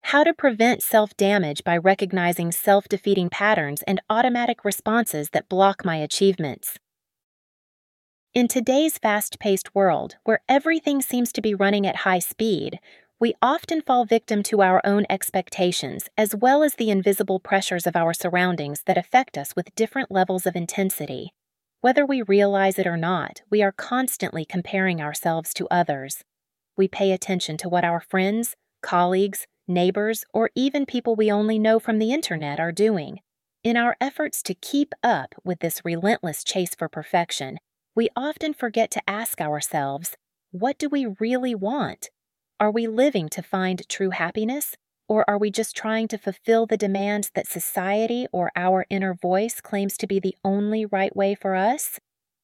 how to prevent self-damage by recognizing self-defeating patterns and automatic responses that block my achievements. In today's fast-paced world, where everything seems to be running at high speed, we often fall victim to our own expectations as well as the invisible pressures of our surroundings that affect us with different levels of intensity. Whether we realize it or not, we are constantly comparing ourselves to others. We pay attention to what our friends, colleagues, neighbors, or even people we only know from the internet are doing. In our efforts to keep up with this relentless chase for perfection, we often forget to ask ourselves, what do we really want? Are we living to find true happiness, or are we just trying to fulfill the demands that society or our inner voice claims to be the only right way for us?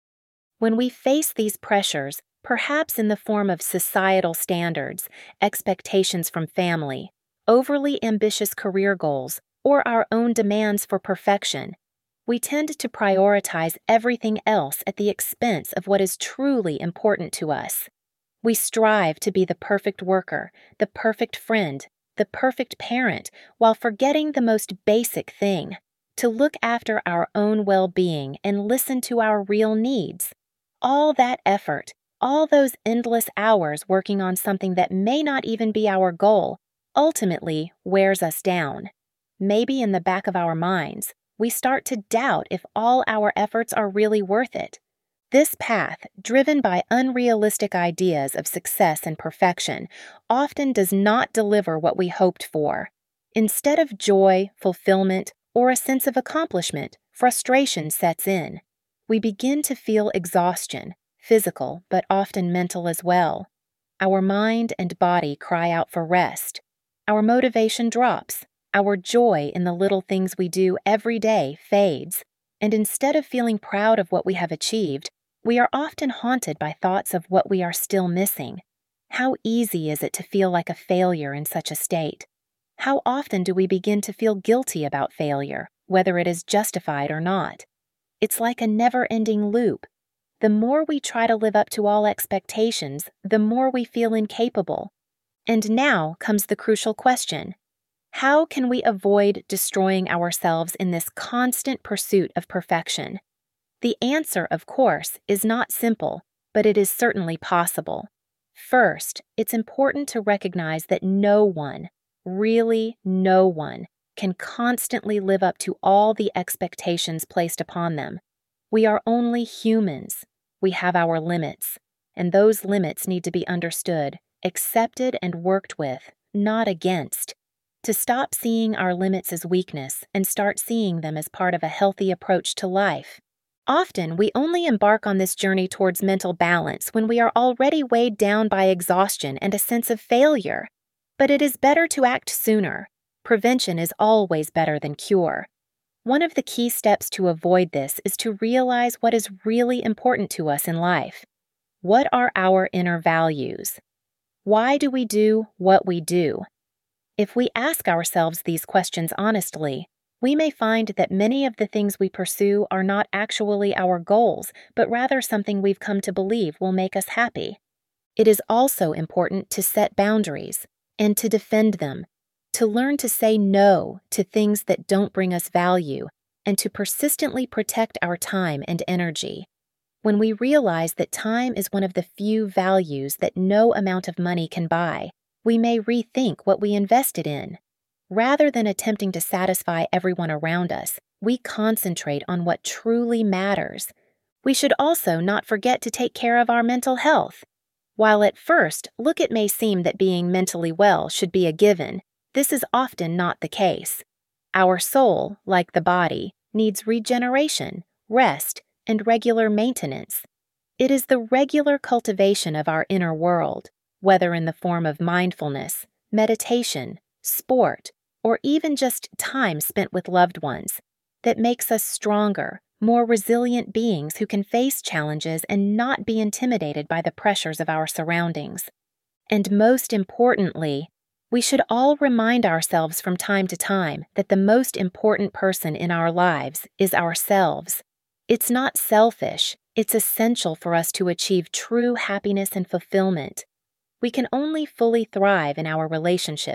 When we face these pressures, perhaps in the form of societal standards, expectations from family, overly ambitious career goals, or our own demands for perfection, we tend to prioritize everything else at the expense of what is truly important to us. We strive to be the perfect worker, the perfect friend, the perfect parent, while forgetting the most basic thing, to look after our own well-being and listen to our real needs. All that effort, all those endless hours working on something that may not even be our goal, ultimately wears us down. Maybe in the back of our minds, we start to doubt if all our efforts are really worth it. This path, driven by unrealistic ideas of success and perfection, often does not deliver what we hoped for. Instead of joy, fulfillment, or a sense of accomplishment, frustration sets in. We begin to feel exhaustion, physical but often mental as well. Our mind and body cry out for rest. Our motivation drops. Our joy in the little things we do every day fades. And instead of feeling proud of what we have achieved, we are often haunted by thoughts of what we are still missing. How easy is it to feel like a failure in such a state? How often do we begin to feel guilty about failure, whether it is justified or not? It's like a never-ending loop. The more we try to live up to all expectations, the more we feel incapable. And now comes the crucial question. How can we avoid destroying ourselves in this constant pursuit of perfection? The answer, of course, is not simple, but it is certainly possible. First, it's important to recognize that no one, really no one, can constantly live up to all the expectations placed upon them. We are only humans. We have our limits, and those limits need to be understood, accepted, and worked with, not against. To stop seeing our limits as weakness and start seeing them as part of a healthy approach to life. Often, we only embark on this journey towards mental balance when we are already weighed down by exhaustion and a sense of failure. But it is better to act sooner. Prevention is always better than cure. One of the key steps to avoid this is to realize what is really important to us in life. What are our inner values? Why do we do what we do? If we ask ourselves these questions honestly, we may find that many of the things we pursue are not actually our goals, but rather something we've come to believe will make us happy. It is also important to set boundaries and to defend them, to learn to say no to things that don't bring us value, and to persistently protect our time and energy. When we realize that time is one of the few values that no amount of money can buy, we may rethink what we invested in. Rather than attempting to satisfy everyone around us, we concentrate on what truly matters. We should also not forget to take care of our mental health. While at first it may seem that being mentally well should be a given, this is often not the case. Our soul, like the body, needs regeneration, rest, and regular maintenance. It is the regular cultivation of our inner world, whether in the form of mindfulness, meditation, sport, or even just time spent with loved ones, that makes us stronger, more resilient beings who can face challenges and not be intimidated by the pressures of our surroundings. And most importantly, we should all remind ourselves from time to time that the most important person in our lives is ourselves. It's not selfish, it's essential for us to achieve true happiness and fulfillment. We can only fully thrive in our relationships,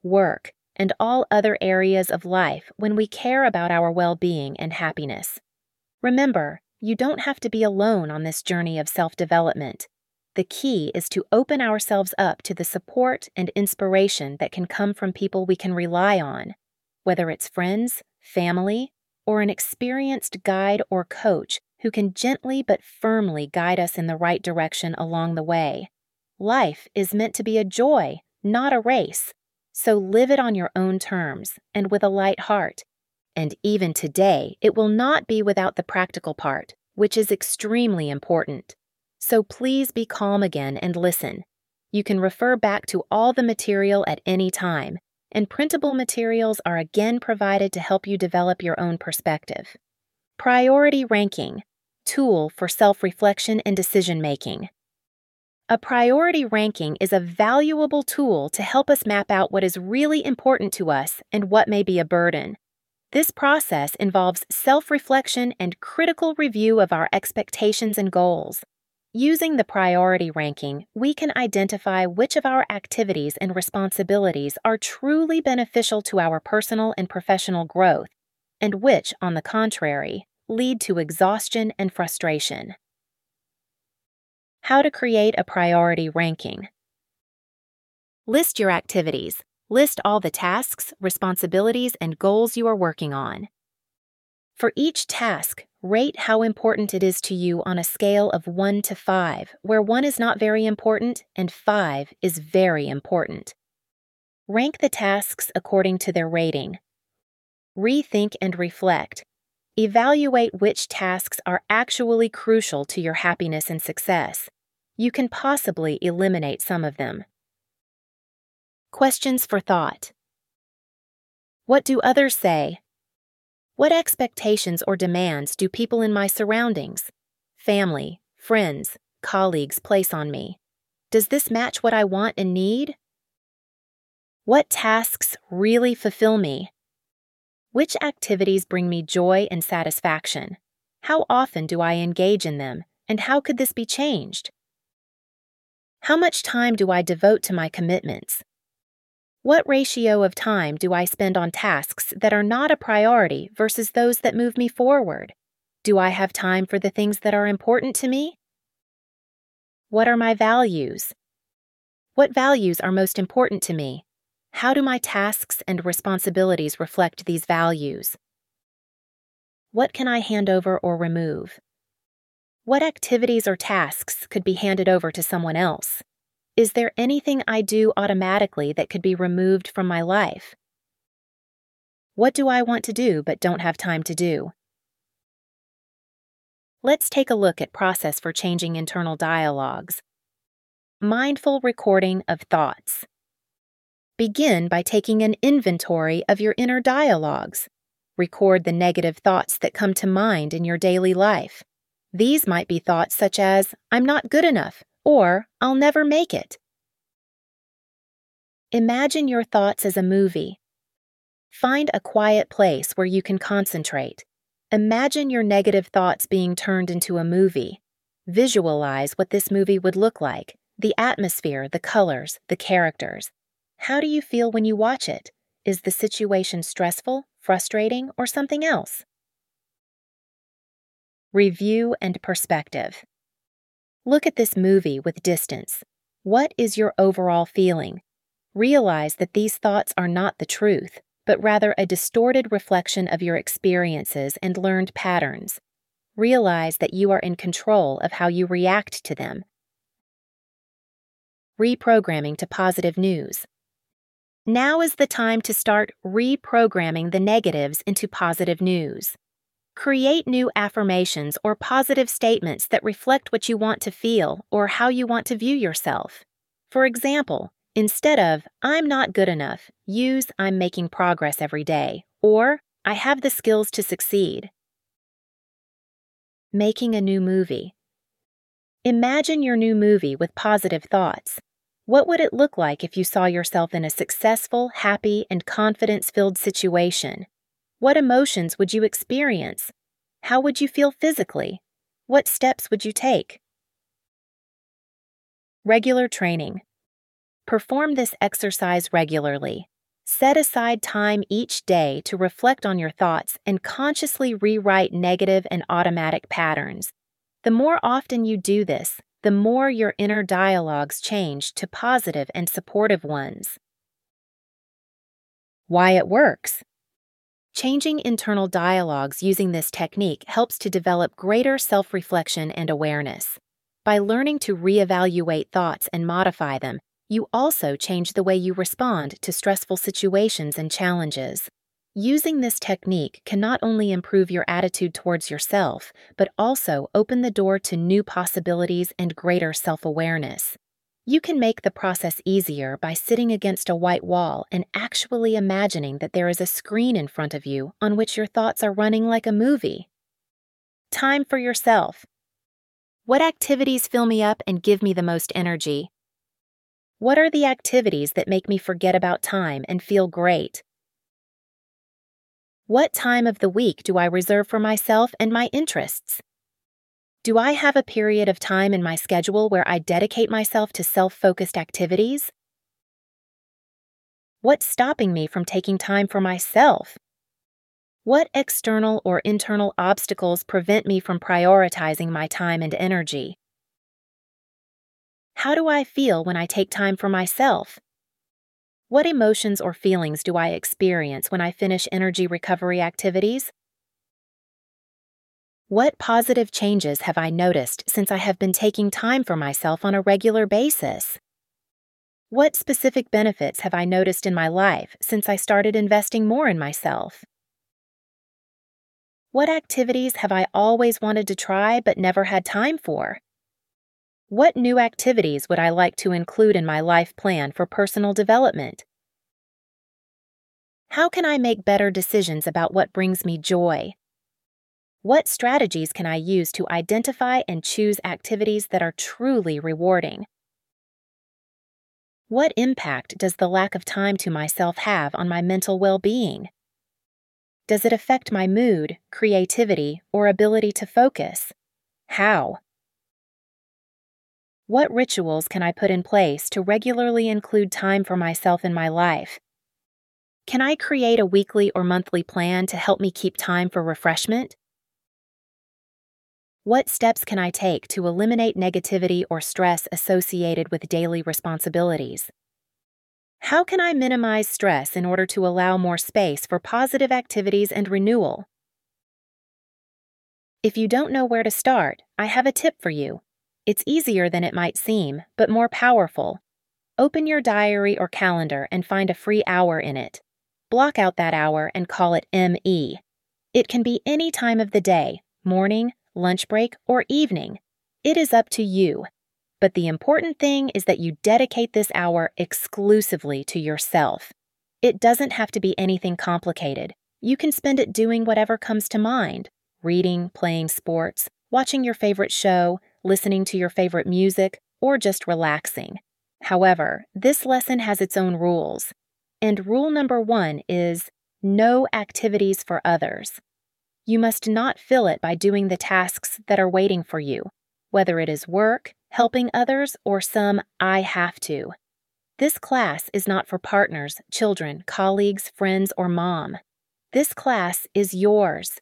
work, and all other areas of life when we care about our well-being and happiness. Remember, you don't have to be alone on this journey of self-development. The key is to open ourselves up to the support and inspiration that can come from people we can rely on, whether it's friends, family, or an experienced guide or coach who can gently but firmly guide us in the right direction along the way. Life is meant to be a joy, not a race, so live it on your own terms and with a light heart. And even today, it will not be without the practical part, which is extremely important. So please be calm again and listen. You can refer back to all the material at any time, and printable materials are again provided to help you develop your own perspective. Priority ranking, tool for self-reflection and decision-making. A priority ranking is a valuable tool to help us map out what is really important to us and what may be a burden. This process involves self-reflection and critical review of our expectations and goals. Using the priority ranking, we can identify which of our activities and responsibilities are truly beneficial to our personal and professional growth, and which, on the contrary, lead to exhaustion and frustration. How to create a priority ranking. List your activities. List all the tasks, responsibilities, and goals you are working on. For each task, rate how important it is to you on a scale of 1 to 5, where 1 is not very important and 5 is very important. Rank the tasks according to their rating. Rethink and reflect. Evaluate which tasks are actually crucial to your happiness and success. You can possibly eliminate some of them. Questions for thought. What do others say? What expectations or demands do people in my surroundings, family, friends, colleagues place on me? Does this match what I want and need? What tasks really fulfill me? Which activities bring me joy and satisfaction? How often do I engage in them, and how could this be changed? How much time do I devote to my commitments? What ratio of time do I spend on tasks that are not a priority versus those that move me forward? Do I have time for the things that are important to me? What are my values? What values are most important to me? How do my tasks and responsibilities reflect these values? What can I hand over or remove? What activities or tasks could be handed over to someone else? Is there anything I do automatically that could be removed from my life? What do I want to do but don't have time to do? Let's take a look at process for changing internal dialogues. Mindful recording of thoughts. Begin by taking an inventory of your inner dialogues. Record the negative thoughts that come to mind in your daily life. These might be thoughts such as, "I'm not good enough," or "I'll never make it." Imagine your thoughts as a movie. Find a quiet place where you can concentrate. Imagine your negative thoughts being turned into a movie. Visualize what this movie would look like, the atmosphere, the colors, the characters. How do you feel when you watch it? Is the situation stressful, frustrating, or something else? Review and perspective. Look at this movie with distance. What is your overall feeling? Realize that these thoughts are not the truth, but rather a distorted reflection of your experiences and learned patterns. Realize that you are in control of how you react to them. Reprogramming to positive news. Now is the time to start reprogramming the negatives into positive news. Create new affirmations or positive statements that reflect what you want to feel or how you want to view yourself. For example, instead of "I'm not good enough," use "I'm making progress every day," or "I have the skills to succeed." Making a new movie. Imagine your new movie with positive thoughts. What would it look like if you saw yourself in a successful, happy, and confidence-filled situation? What emotions would you experience? How would you feel physically? What steps would you take? Regular training. Perform this exercise regularly. Set aside time each day to reflect on your thoughts and consciously rewrite negative and automatic patterns. The more often you do this, the more your inner dialogues change to positive and supportive ones. Why it works. Changing internal dialogues using this technique helps to develop greater self-reflection and awareness. By learning to reevaluate thoughts and modify them, you also change the way you respond to stressful situations and challenges. Using this technique can not only improve your attitude towards yourself, but also open the door to new possibilities and greater self-awareness. You can make the process easier by sitting against a white wall and actually imagining that there is a screen in front of you on which your thoughts are running like a movie. Time for yourself. What activities fill me up and give me the most energy? What are the activities that make me forget about time and feel great? What time of the week do I reserve for myself and my interests? Do I have a period of time in my schedule where I dedicate myself to self-focused activities? What's stopping me from taking time for myself? What external or internal obstacles prevent me from prioritizing my time and energy? How do I feel when I take time for myself? What emotions or feelings do I experience when I finish energy recovery activities? What positive changes have I noticed since I have been taking time for myself on a regular basis? What specific benefits have I noticed in my life since I started investing more in myself? What activities have I always wanted to try but never had time for? What new activities would I like to include in my life plan for personal development? How can I make better decisions about what brings me joy? What strategies can I use to identify and choose activities that are truly rewarding? What impact does the lack of time to myself have on my mental well-being? Does it affect my mood, creativity, or ability to focus? How? What rituals can I put in place to regularly include time for myself in my life? Can I create a weekly or monthly plan to help me keep time for refreshment? What steps can I take to eliminate negativity or stress associated with daily responsibilities? How can I minimize stress in order to allow more space for positive activities and renewal? If you don't know where to start, I have a tip for you. It's easier than it might seem, but more powerful. Open your diary or calendar and find a free hour in it. Block out that hour and call it ME. It can be any time of the day, morning, lunch break, or evening. It is up to you. But the important thing is that you dedicate this hour exclusively to yourself. It doesn't have to be anything complicated. You can spend it doing whatever comes to mind: reading, playing sports, watching your favorite show, listening to your favorite music, or just relaxing. However, this lesson has its own rules. And rule number 1 is no activities for others. You must not fill it by doing the tasks that are waiting for you, whether it is work, helping others, or some "I have to." This class is not for partners, children, colleagues, friends, or mom. This class is yours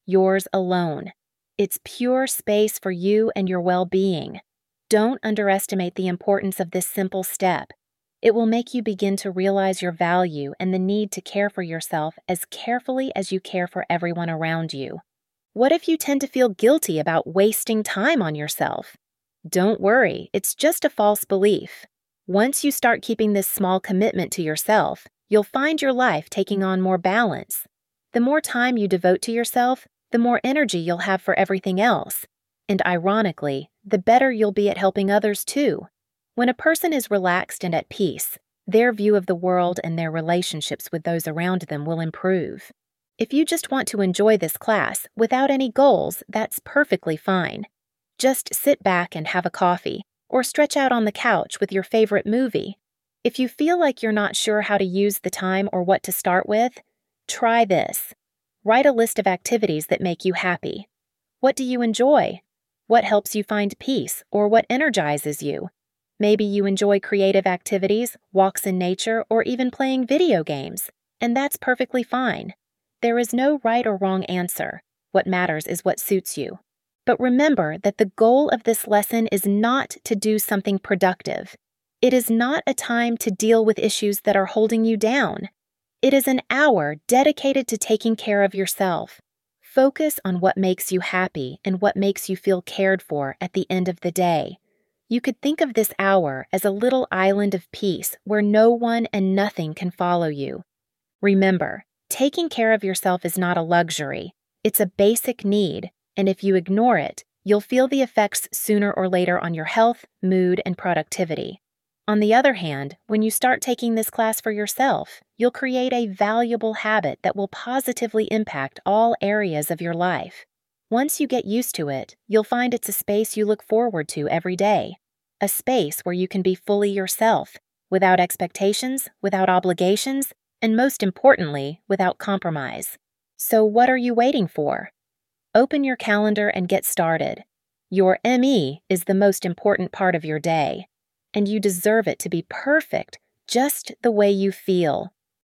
alone. It's pure space for you and your well-being. Don't underestimate the importance of this simple step. It will make you begin to realize your value and the need to care for yourself as carefully as you care for everyone around you. What if you tend to feel guilty about wasting time on yourself? Don't worry, it's just a false belief. Once you start keeping this small commitment to yourself, you'll find your life taking on more balance. The more time you devote to yourself, the more energy you'll have for everything else. And ironically, the better you'll be at helping others too. When a person is relaxed and at peace, their view of the world and their relationships with those around them will improve. If you just want to enjoy this class without any goals, that's perfectly fine. Just sit back and have a coffee, or stretch out on the couch with your favorite movie. If you feel like you're not sure how to use the time or what to start with, try this. Write a list of activities that make you happy. What do you enjoy? What helps you find peace, or what energizes you? Maybe you enjoy creative activities, walks in nature, or even playing video games, and that's perfectly fine. There is no right or wrong answer. What matters is what suits you. But remember that the goal of this lesson is not to do something productive. It is not a time to deal with issues that are holding you down. It is an hour dedicated to taking care of yourself. Focus on what makes you happy and what makes you feel cared for at the end of the day. You could think of this hour as a little island of peace where no one and nothing can follow you. Remember, taking care of yourself is not a luxury. It's a basic need, and if you ignore it, you'll feel the effects sooner or later on your health, mood, and productivity. On the other hand, when you start taking this class for yourself, you'll create a valuable habit that will positively impact all areas of your life. Once you get used to it, you'll find it's a space you look forward to every day. A space where you can be fully yourself, without expectations, without obligations, and most importantly, without compromise. So what are you waiting for? Open your calendar and get started. Your ME is the most important part of your day, and you deserve it to be perfect, just the way you feel.